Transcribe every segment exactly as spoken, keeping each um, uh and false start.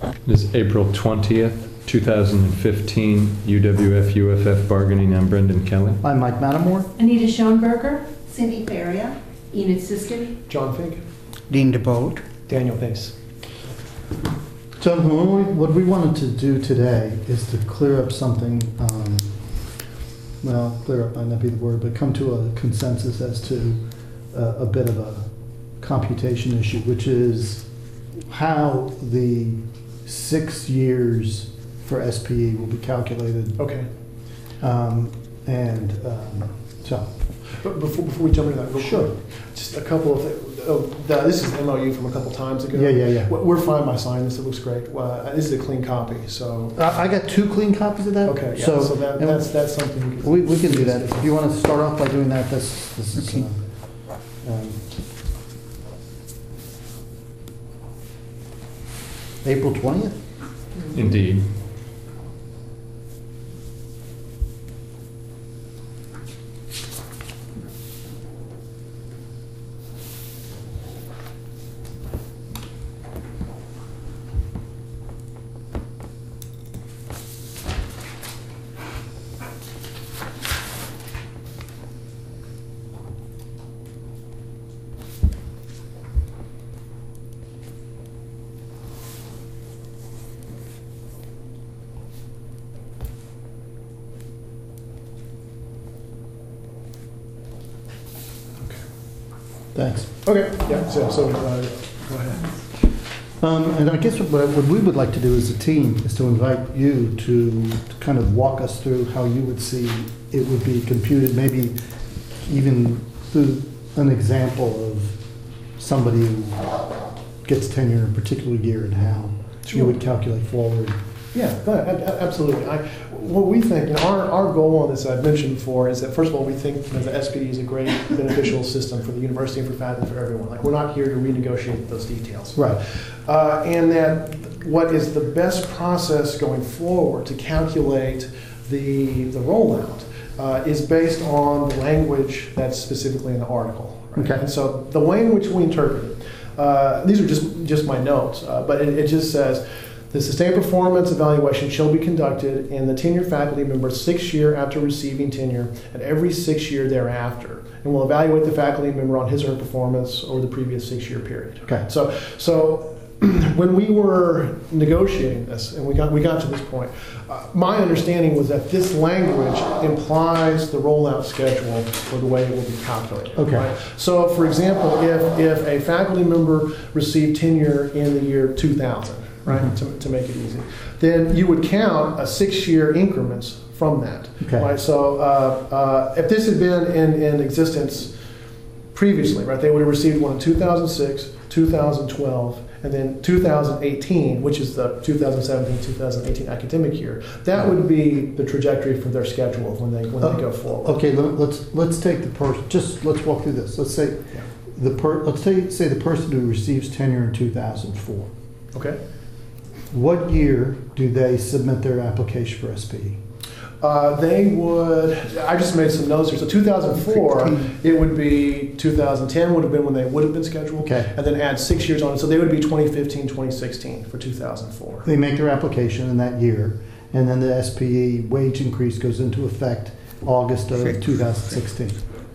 It is April twentieth, two thousand fifteen, U W F U F F bargaining. I'm Brendan Kelly. I'm Mike Mattamore. Anita Schoenberger. Cindy Faria. Enid Siskin. John Fink. Dean DeBolt. Daniel Pace. So what we, what we wanted to do today is to clear up something, um, well, clear up might not be the word, but come to a consensus as to uh, a bit of a computation issue, which is how the six years for S P E will be calculated. Okay. Um, and um, so. But before, before we jump into that, real Sure. quick, just a couple of things. Oh, the, this is an M O U from a couple times ago. Yeah, yeah, yeah. We're fine by signing this. It looks great. Uh, this is a clean copy, so. I I got two clean copies of that. Okay, yeah, So, so that, and that's, that's something. we, we can do that. If you want to start off by doing that, this, this is, uh, um, April twentieth? Indeed. Thanks. Okay, yeah, so, so uh, go ahead. Um, and I guess what, what we would like to do as a team is to invite you to, to kind of walk us through how you would see it would be computed, maybe even through an example of somebody who gets tenure in a particular year and how Sure. you would calculate forward. Yeah, go ahead. A- a- absolutely. I, what we think, you know, our, our goal on this, I've mentioned before, is that first of all, we think you know, the S P D is a great beneficial system for the university and for faculty, for everyone. Like, we're not here to renegotiate those details. Right. Uh, and that what is the best process going forward to calculate the, the rollout uh, is based on the language that's specifically in the article. Right? Okay. And so the way in which we interpret it, uh, these are just, just my notes, uh, but it, it just says, the sustained performance evaluation shall be conducted in the tenured faculty member six year after receiving tenure and every six year thereafter, and will evaluate the faculty member on his or her performance over the previous six year period. Okay. So, so when we were negotiating this, and we got we got to this point, uh, my understanding was that this language implies the rollout schedule for the way it will be calculated. Okay. Right? So, for example, if if a faculty member received tenure in the year two thousand. Right, mm-hmm. to, to make it easy, then you would count a six-year increments from that. Okay. Right, so uh, uh, if this had been in, in existence previously, right, they would have received one in two thousand six, two thousand twelve, and then two thousand eighteen, which is the two thousand seventeen, two thousand eighteen academic year. That would be the trajectory for their schedule when they when Uh, they go forward. Okay, let, let's let's take the person. Just let's walk through this. Let's say Yeah. the per. Let's say say the person who receives tenure in two thousand four. Okay. What year do they submit their application for S P E? Uh, they would, I just made some notes here. So two thousand four, it would be two thousand ten would have been when they would have been scheduled. Okay. And then add six years on it. So they would be twenty fifteen, twenty sixteen for two thousand four. They make their application in that year, and then the S P E wage increase goes into effect August of two thousand sixteen.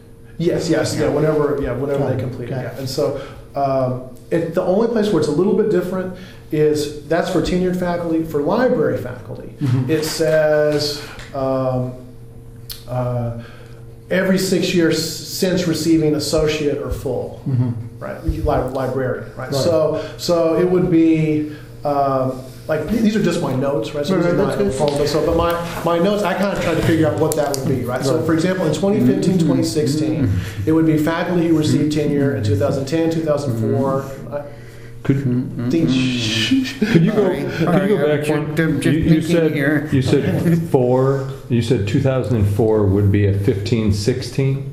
Yes, yes, yeah, whenever, yeah, whenever Got they it. complete it. Okay. Yeah. And so um, it, the only place where it's a little bit different is that's for tenured faculty. For library faculty, Mhm. it says um, uh, every six years since receiving associate or full. Mm-hmm. Right, Li- librarian, right? Right. So, so it would be um, like th- these are just my notes, right? So, Right, this is right, not that's good. formal, so but my, my notes, I kind of tried to figure out what that would be, right? So, Right. for example, in twenty fifteen, twenty sixteen, it would be faculty who received tenure in two thousand ten, two thousand four. I Could, think could you go, All right, could all you go right, back I'm one? just You, you thinking said, here. you said four, you said two thousand four would be a fifteen sixteen?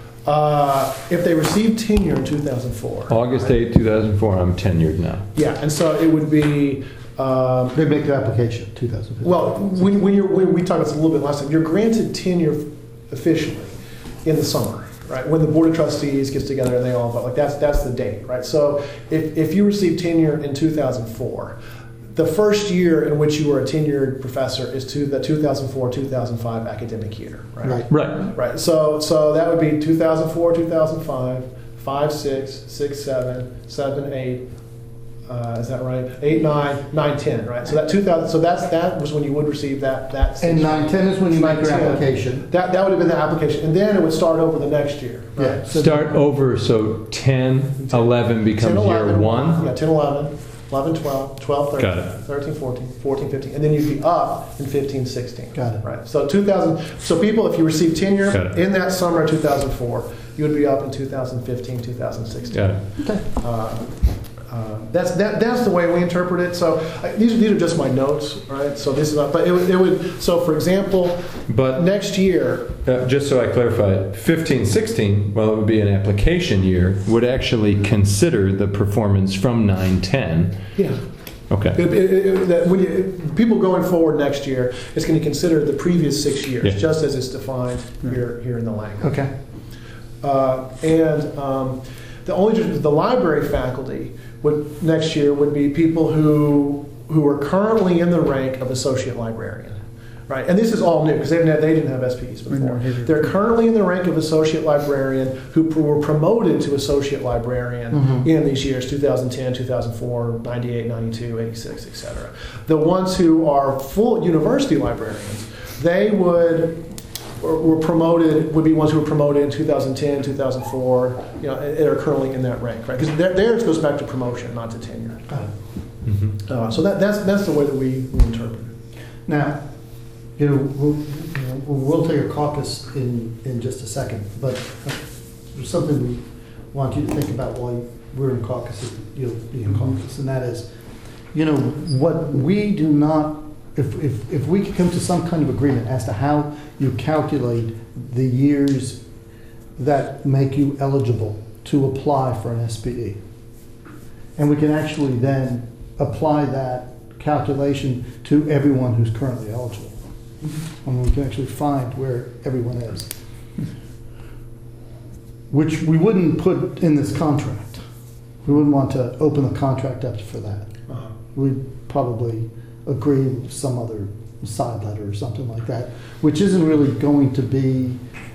uh, if they received tenure in two thousand four. August eighth, two thousand four, I'm tenured now. Yeah, and so it would be. Um, They make their application two thousand fifteen. Well, when, when you're, when we talked about this a little bit last time, you're granted tenure officially in the summer, right? When the board of trustees gets together and they all vote, like that's that's the date, right? So if, if you received tenure in two thousand four, the first year in which you were a tenured professor is to the two thousand four two thousand five academic year, right? Right. Right. Right. So so that would be two thousand four, two thousand five, five, six, six, seven, seven, eight. Uh, is that right? Eight, nine, nine, ten. Right. So that two thousand. So that's that was when you would receive that that. And nine ten is when you make your nine ten. application. That that would have been the application, and then it would start over the next year. Right. Yeah. So- Start over, so ten, eleven becomes ten, year eleven, one? Yeah, ten, eleven, eleven, twelve, twelve, thirteen, Got it. thirteen, fourteen, fourteen, fifteen, and then you'd be up in fifteen, sixteen. Got it. Right. So two thousand. So people, if you receive tenure Got it. in that summer of two thousand four, you would be up in two thousand fifteen, two thousand sixteen. Got it. Okay. Uh, uh, that's that, that's the way we interpret it. So uh, these these are just my notes, right? So this is not, but it would, it would. So for example, But next year, uh, just so I clarify, fifteen, sixteen, well, it would be an application year, would actually consider the performance from nine, ten. yeah. Okay. It, it, it, that when you, people going forward next year, it's going to consider the previous six years, Yeah. just as it's defined here here in the language. Okay. Uh, and um, the only difference- the library faculty would next year would be people who who are currently in the rank of associate librarian, right? And this is all new because they didn't have, they didn't have S Ps before. No, neither. They're currently in the rank of associate librarian who pr- were promoted to associate librarian Mhm. in these years two thousand ten, two thousand four, ninety-eight, ninety-two, eighty-six, et cetera. The ones who are full university librarians, they would or were promoted would be ones who were promoted in two thousand ten, two thousand four, you know, and are currently in that rank, right? Because theirs goes back to promotion, not to tenure. Got it. Mhm. Uh, so that, that's that's the way that we, we interpret it. Now, you know, we'll, you know, we'll take a caucus in, in just a second, but uh, there's something we want you to think about while we're in caucus, you'll be in caucus, and that is, you know, what we do not, if, if, if we could come to some kind of agreement as to how you calculate the years that make you eligible to apply for an S P E, and we can actually then apply that calculation to everyone who's currently eligible. And we can actually find where everyone is. Which we wouldn't put in this contract. We wouldn't want to open the contract up for that. Uh-huh. We'd probably agree with some other side letter or something like that, which isn't really going to be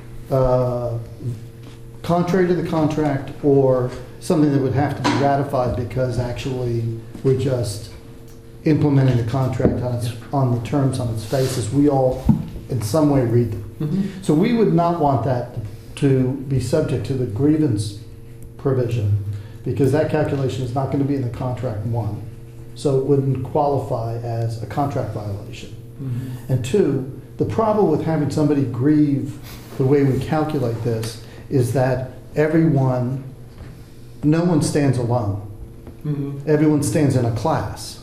uh, contrary to the contract or something that would have to be ratified because actually we're just implementing the contract on its, on the terms on its face as we all in some way read them. Mm-hmm. So we would not want that to be subject to the grievance provision because that calculation is not going to be in the contract, one. So it wouldn't qualify as a contract violation. Mm-hmm. And two, the problem with having somebody grieve the way we calculate this is that everyone, no one stands alone. Mm-hmm. Everyone stands in a class.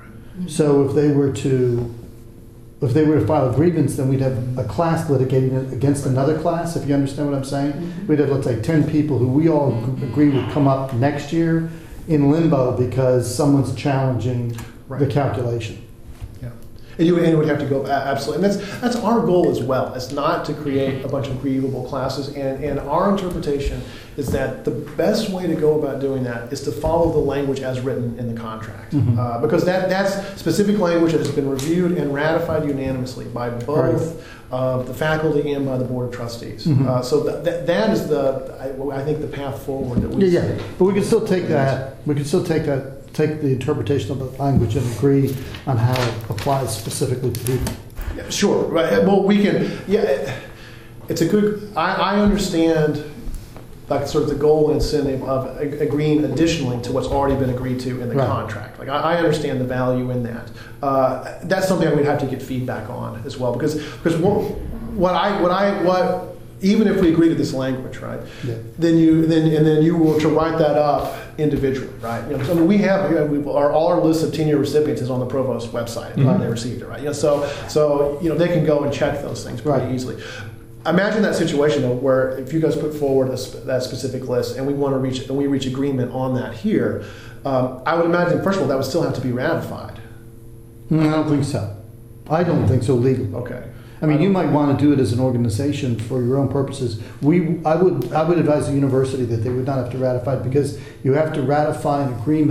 So if they were to, if they were to file a grievance, then we'd have a class litigating it against another class, if you understand what I'm saying. Mhm. We'd have, let's say, ten people who we all g- agree would come up next year in limbo because someone's challenging the Right. calculation. Yeah. And you, and you would have to go, a- absolutely. And that's, that's our goal as well. It's not to create a bunch of grievable classes. And, and our interpretation is that the best way to go about doing that is to follow the language as written in the contract. Mhm. Uh, because that, that's specific language that has been reviewed and ratified unanimously by both uh, the faculty and by the Board of Trustees. Mhm. Uh, so that, that, that is the, I, I think, the path forward that we Yeah, yeah, but we can still take that, we can still take that, take the interpretation of the language and agree on how it applies specifically to people. Yeah, sure. Right. Well, we can. Yeah, it- it's a good. I, I understand, like sort of the goal and incentive of ag- agreeing additionally to what's already been agreed to in the Right. contract. Like I, I understand the value in that. Uh, that's something I would have to get feedback on as well because because what, what I what I what even if we agree to this language, right? Yeah. Then you then and then you were to write that up individually, right? You know, 'cause, I mean, we have you know, we, our all our list of tenure recipients is on the provost website and Mhm. they received it, right? You know, so so you know they can go and check those things pretty Right. easily. Imagine that situation though, where if you guys put forward a sp- that specific list and we want to reach and we reach agreement on that here, um, I would imagine first of all that would still have to be ratified. Mm, I don't think so. I don't think so legally. Okay. I mean, you might want to do it as an organization for your own purposes. We, I would, I would advise the university that they would not have to ratify it because you have to ratify an agreement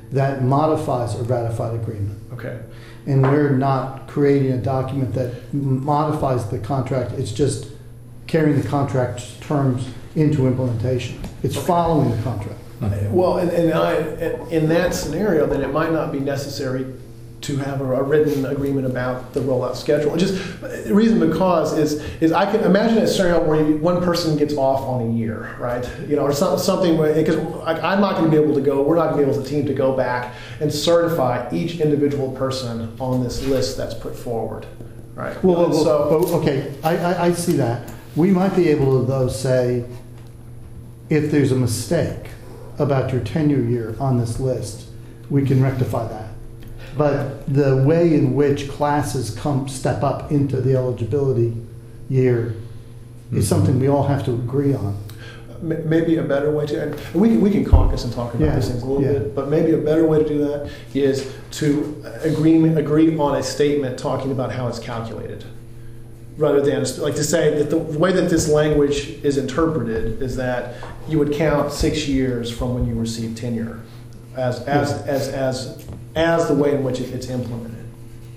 that modifies a ratified agreement. Okay. And we're not creating a document that m- modifies the contract, it's just carrying the contract terms into implementation. It's Okay. following the contract. Well, and, and I, in that scenario, then it might not be necessary to have a, a written agreement about the rollout schedule. And just the reason because is is I can imagine a scenario where you, one person gets off on a year, right? You know, or some, something where because I'm not going to be able to go. We're not going to be able as a team to go back and certify each individual person on this list that's put forward, right? Well, well, And well, so oh, okay, I, I, I see that. We might be able to, though, say, if there's a mistake about your tenure year on this list, we can rectify that. But the way in which classes come, step up into the eligibility year is something we all have to agree on. m- maybe a better way to, and we can, we can caucus and talk about Yeah, these things a little yeah. bit, but maybe a better way to do that is to agree, agree on a statement talking about how it's calculated. Rather than, like to say that the way that this language is interpreted is that you would count six years from when you received tenure as, as, as, as, as the way in which it, it's implemented.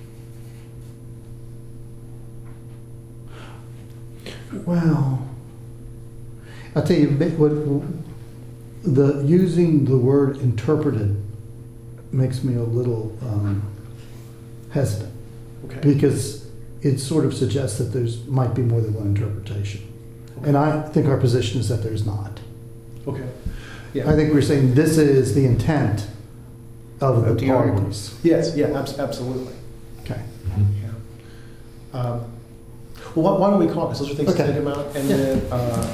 Well, I'll tell you, what, the, using the word interpreted makes me a little um, hesitant. Okay. Because it sort of suggests that there's, might be more than one interpretation. And I think our position is that there's not. Okay. Yeah. I think we're saying this is the intent of Of the the article. parties. Yes, yeah, abs- absolutely. Okay. Yeah. Um, well, why, why don't we caucus? Those are things Okay. to think about. And Yeah. then, uh,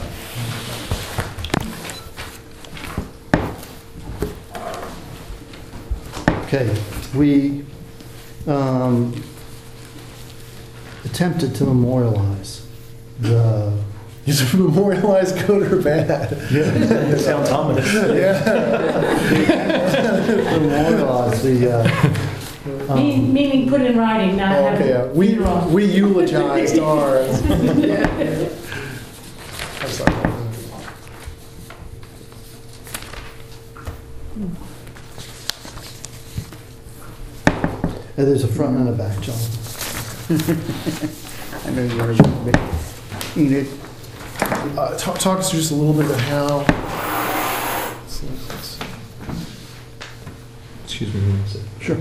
Okay, we um, attempted to memorialize the. is it memorialized good or bad? Yeah. Sounds ominous. Memorialize the. Uh, Me- um, Meaning put in writing, not have Okay, yeah. it. we, funeral. we eulogized ours. I'm sorry. and there's a front and a back, John. I know you want to bit. Enid, Uh, talk, talk us through just a little bit of how. let's see, let's see. Excuse me one second. Sure.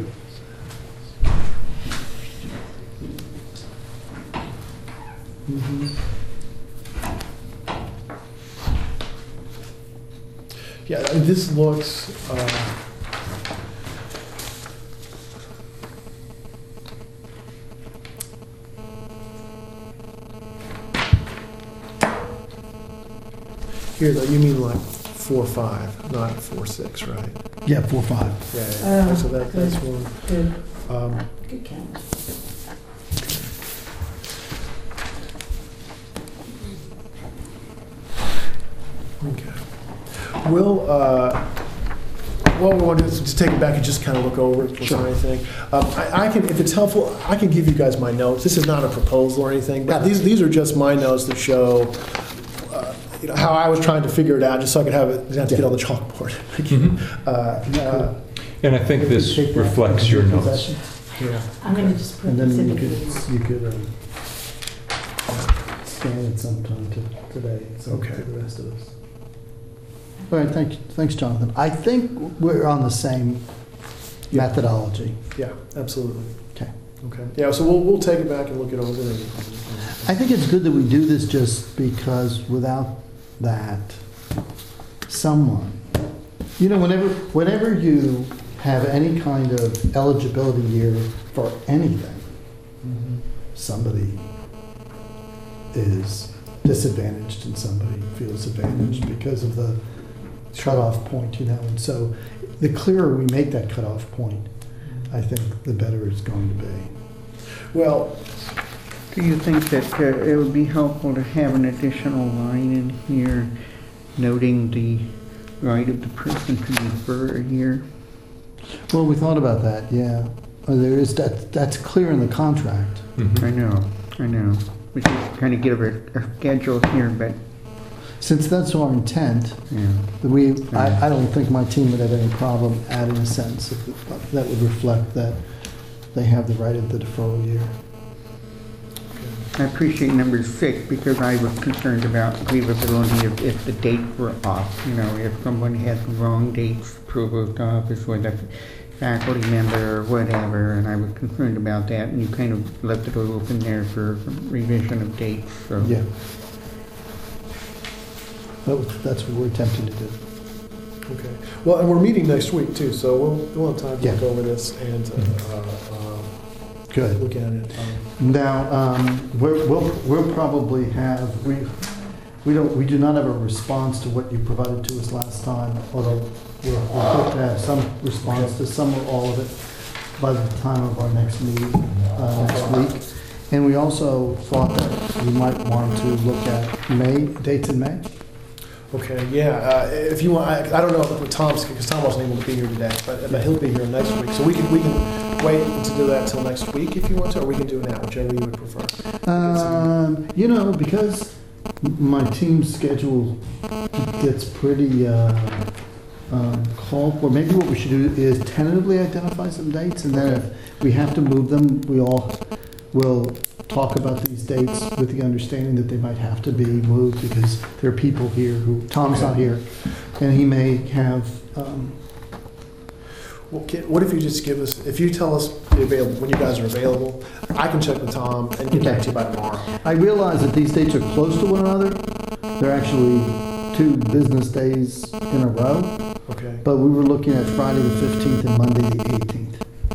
Mhm. Yeah, I mean, this looks. Uh, Here, though, you mean like four five, not four six, right? Yeah, four, five. Yeah. yeah. Oh, so that, that's good. one. Good, Um, good count. okay. We'll. Uh, what we want to do is just take it back and just kind of look over it Sure. or anything. Um, I, I can, if it's helpful, I can give you guys my notes. This is not a proposal or anything, but Got it. these these are just my notes that show. Uh, you know, how I was trying to figure it out, just so I could have it, didn't have to get on the chalkboard. Mhm. uh, uh, And I think this Take that reflects your into notes. possession. yeah. I'm gonna just put And then this in you the could, meeting. you could um, scan it sometime to, today, so Okay. to the rest of us. All right, thank, thanks, Jonathan. I think we're on the same Yeah. methodology. Yeah, absolutely. Okay. Okay. Yeah, so we'll, we'll take it back and look it over. And, I think it's good that we do this just because without that, someone, you know, whenever, whenever you have any kind of eligibility year for anything, somebody is disadvantaged and somebody feels advantaged because of the cutoff point, you know. And so the clearer we make that cutoff point, I think the better it's going to be. well, do you think that uh, it would be helpful to have an additional line in here noting the right of the person to defer a year? Well, we thought about that, yeah. Uh, There is, that, that's clear in the contract. Mhm. I know, I know. We just kind of give a, a schedule here, but since that's our intent, Yeah. we, I, I don't think my team would have any problem adding a sentence if- that would reflect that they have the right of the deferral year. I appreciate number six because I was concerned about grievability if, if the dates were off. You know, if someone has the wrong dates, provost office or the faculty member or whatever, and I was concerned about that, and you kind of left it open there for revision of dates. So. Yeah. That- That's what we're attempting to do. Okay. Well, and we're meeting next week too, so we'll, we'll have time to Yeah. look over this and uh, uh, Good. look at it. Um, Now, um, we're- we'll, we'll probably have, we, we don't, we do not have a response to what you provided to us last time, although we're, we're hoping to have some response to some or all of it by the time of our next meeting, uh, next week. And we also thought that we might want to look at May, dates in May. Okay, yeah, uh, if you want, I, I don't know if Tom's, because Tom wasn't able to be here today, but, but he'll be here next week. So we can, we can wait to do that till next week if you want to, or we can do it now, whichever you would prefer. Um, you know, because my team's schedule gets pretty uh, um, called for, maybe what we should do is tentatively identify some dates, and then if we have to move them, we all will talk about these dates with the understanding that they might have to be moved because there are people here who, Tom's not here, and he may have, um, Well, can- what if you just give us, if you tell us the available, when you guys are available, I can check with Tom and get back to you by tomorrow. I realize that these dates are close to one another. They're actually two business days in a row. Okay. But we were looking at Friday the fifteenth and Monday the eighteenth.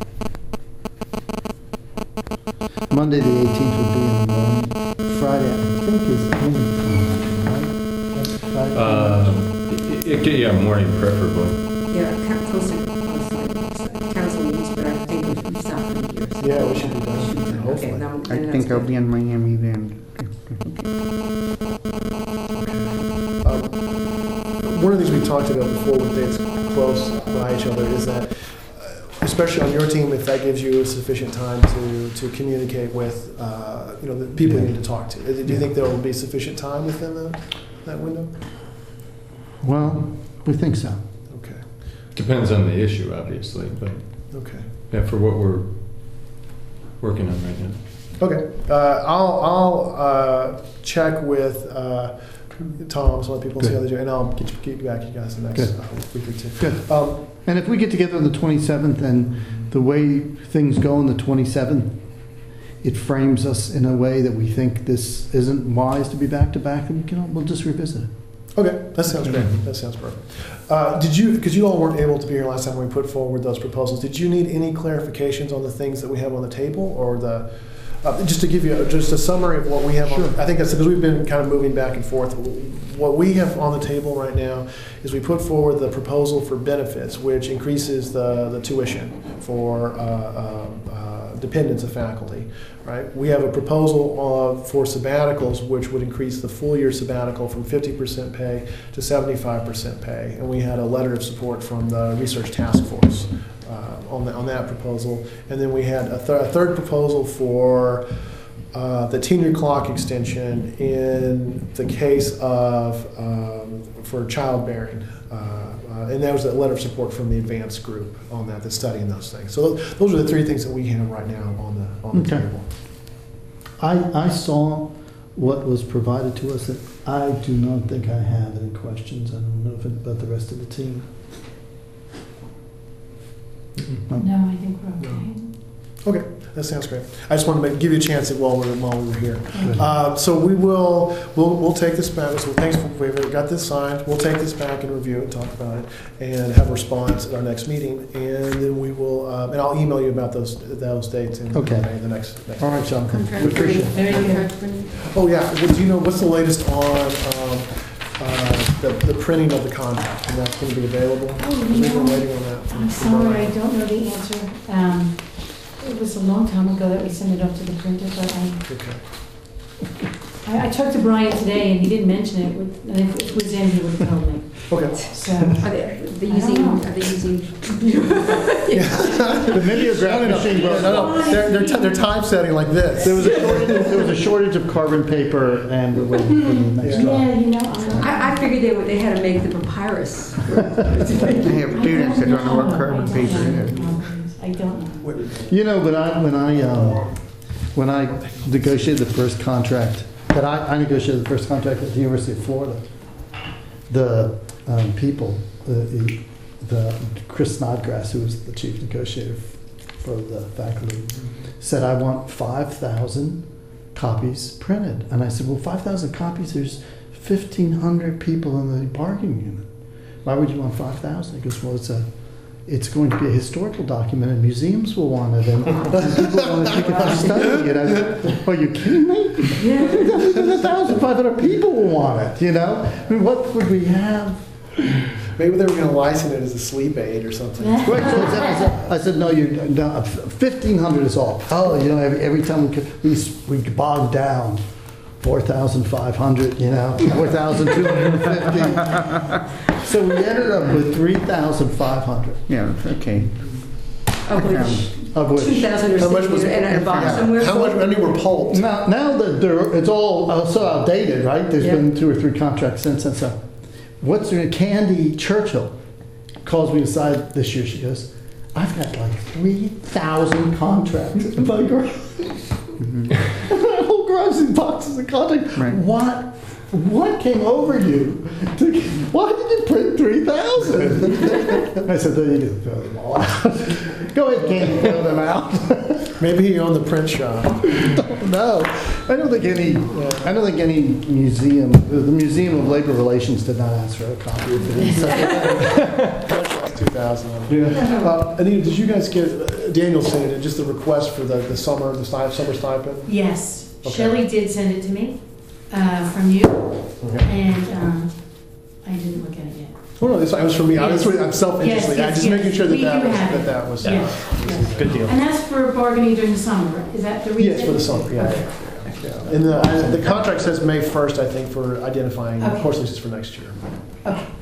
Monday the eighteenth would be in the morning. Friday, I think, is any time, right? Friday? Uh, it, it, yeah, morning preferably. Yeah, ca- close to council meetings, but I think we should be stopping here. so- Yeah, we should be done, Okay, hopefully. now- I then think that's I'll good. be in Miami then. Um, One of the things we talked about before with dates close by each other is that, uh, especially on your team, if that gives you sufficient time to, to communicate with, uh, you know, the people you Yeah. need to talk to. Do you think there will be sufficient time within the, that window? Well, we think so. Okay, Depends on the issue, obviously, but okay. yeah, for what we're working on right now. Okay, uh, I'll, I'll uh, check with uh, Tom, some other people, see how they do, and I'll get, you, get back to you guys the next Good. uh, week or two. Good. Um, And if we get together on the twenty-seventh and the way things go on the twenty-seventh, it frames us in a way that we think this isn't wise to be back to back, and we can, we'll just revisit it. Okay, that sounds great. That sounds perfect. Uh, did you, because you all weren't able to be here last time when we put forward those proposals, did you need any clarifications on the things that we have on the table, or the, uh, just to give you a, just a summary of what we have on, Sure. I think that's because we've been kind of moving back and forth. What we have on the table right now is we put forward the proposal for benefits, which increases the, the tuition for uh, uh, uh, dependents of faculty. Right? We have a proposal uh, for sabbaticals, which would increase the full year sabbatical from fifty percent pay to seventy-five percent pay. And we had a letter of support from the Research Task Force uh, on, the, on that proposal. And then we had a, th- a third proposal for uh, the tenure clock extension in the case of um, for childbearing. Uh, uh, and that was a letter of support from the advanced group on that, that's studying those things. So those, those are the three things that we have right now on the, on the Okay. table. I, I saw what was provided to us, and I do not think I have any questions. I don't know if it, about the rest of the team. No, I think we're okay. Okay, that sounds great. I just wanted to make, give you a chance while we were, while we were here. Good. Uh, so we will, we'll, we'll take this back. So thanks for, we've got this signed. We'll take this back and review it, talk about it, and have a response at our next meeting. And then we will, um, and I'll email you about those, those dates in Okay. the next, next. All right, Jonathan. Contract We appreciate it. Very good. contract printing. Oh, yeah. Well, do you know, what's the latest on, um, uh, the, the printing of the contract? And that's going to be available? Oh, Because we've been no. waiting on that. from- I'm from sorry, Brian. I don't know the answer. Um, It was a long time ago that we sent it off to the printer, but I, Okay. I I talked to Brian today and he didn't mention it. With- And if it was in, he would have told me. Okay. So, Are they, are they I don't using, know. are they using? The mimeograph machine No, broke. no, no. They're, they're, t- they're typesetting like this. There was a shortage, there was a shortage of carbon paper, and we're waiting for the next Yeah. drop. yeah, you know, I'm- I, I figured they, would- they had to make the papyrus. I have students that don't know what carbon I don't paper know. is. I don't know. You know, when I, when I, um, when I negotiated the first contract, that I, I negotiated the first contract at the University of Florida, the um, people, the, the Chris Snodgrass, who was the chief negotiator for the faculty, said, I want five thousand copies printed. And I said, well, five thousand copies, there's fifteen hundred people in the bargaining unit. Why would you want five thousand? He goes, well, it's a, it's going to be a historical document, and museums will want it, and people want to take it for study. And I said, are you kidding me? one thousand five hundred people will want it, you know? I mean, what would we have? Maybe they were going to license it as a sleep aid or something. Right, so I said, I said, I said, no, you, no, fifteen hundred is all. Oh, you know, every, every time we, could, we, we bogged down, four thousand five hundred, you know, four thousand two hundred fifty. So we ended up with three thousand five hundred, Yeah, okay. Of which, of two which. thousand are How much sitting was- in a box yeah. somewhere. How much, how many were pulped? Now, now that they're, it's all uh, so outdated, right? There's Yeah. been two or three contracts since and so. What's her name? Candy Churchill calls me aside this year. She goes, I've got like three thousand contracts in my garage. My whole garage is boxes of contracts. Right. What? What came over you? To, why did you print three thousand? I said, there you go, throw them all out. Go ahead, Candy, throw them out. Maybe he owned the print shop. No, I don't think any. I don't think any museum. The Museum of Labor Relations did not ask for a copy of it. two thousand. Uh, Anita, did you guys get, uh, Daniel sent it, just the request for the, the summer, the sti- summer stipend? Yes, Okay. Shelley did send it to me uh, from you, Okay. and um, I didn't look at it yet. Oh, no, this was for me. I was, Yes. I'm self-interested. Yes, I'm just yes, making sure that we that do was, have that it. that was. Yes, yes. Good deal. And that's for bargaining during the summer, is that the reason? Yes, for the summer, yeah. Okay. Yeah. And the, I- the contract says May first, I think, for identifying Okay. course leases for next year. Okay,